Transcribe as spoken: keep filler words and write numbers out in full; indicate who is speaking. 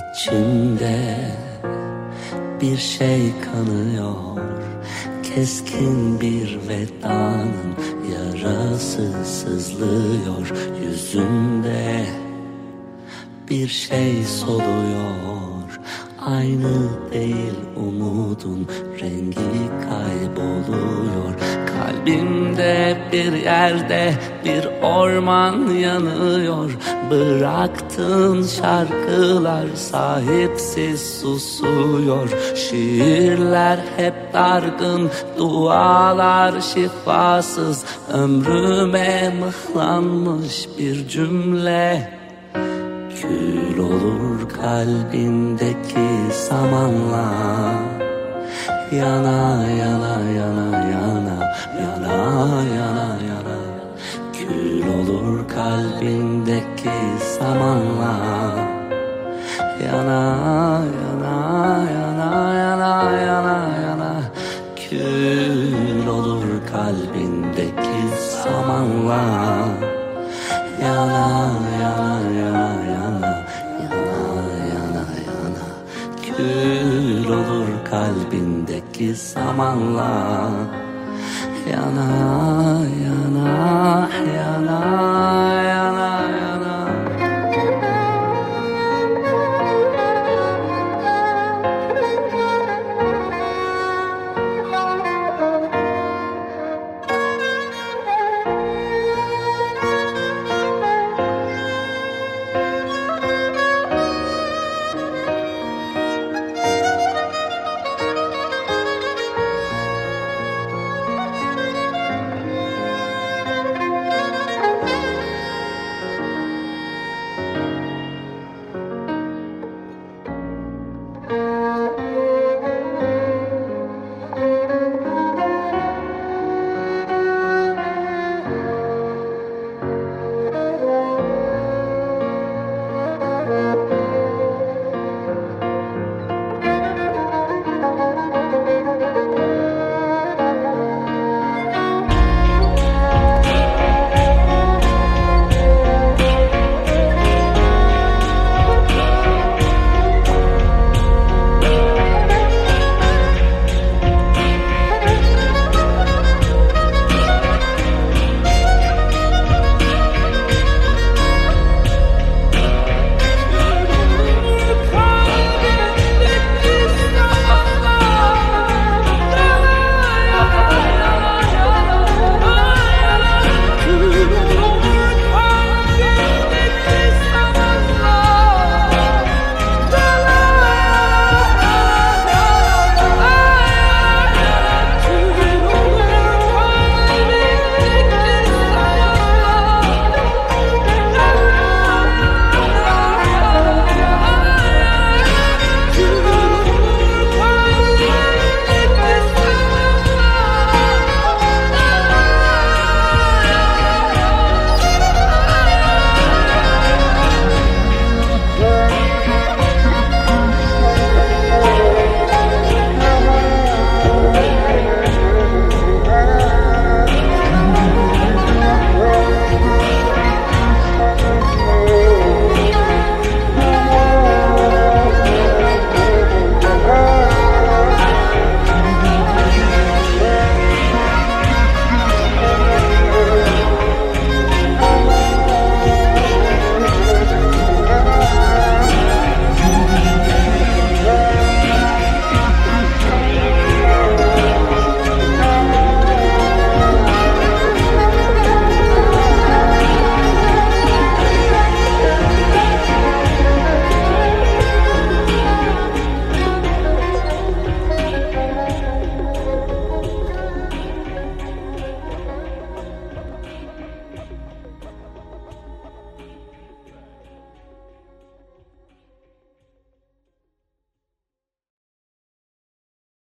Speaker 1: İçimde bir şey kanıyor, keskin bir vedanın yarası sızlıyor. Yüzünde bir şey soluyor, aynı değil umudun rengi kayboluyor. Kalbimde bir yerde bir orman yanıyor. Bıraktığın şarkılar sahipsiz susuyor. Şiirler hep dargın, dualar şifasız. Ömrüme mıhlanmış bir cümle kül olur kalbindeki samanla. Yana yana yana yana yana yana yana kül olur kalbindeki samanla. Yana yana yana yana yana yana kül olur kalbindeki samanla. Yana yana yana yana yana yana yana kül olur kalbindeki samanla. Yana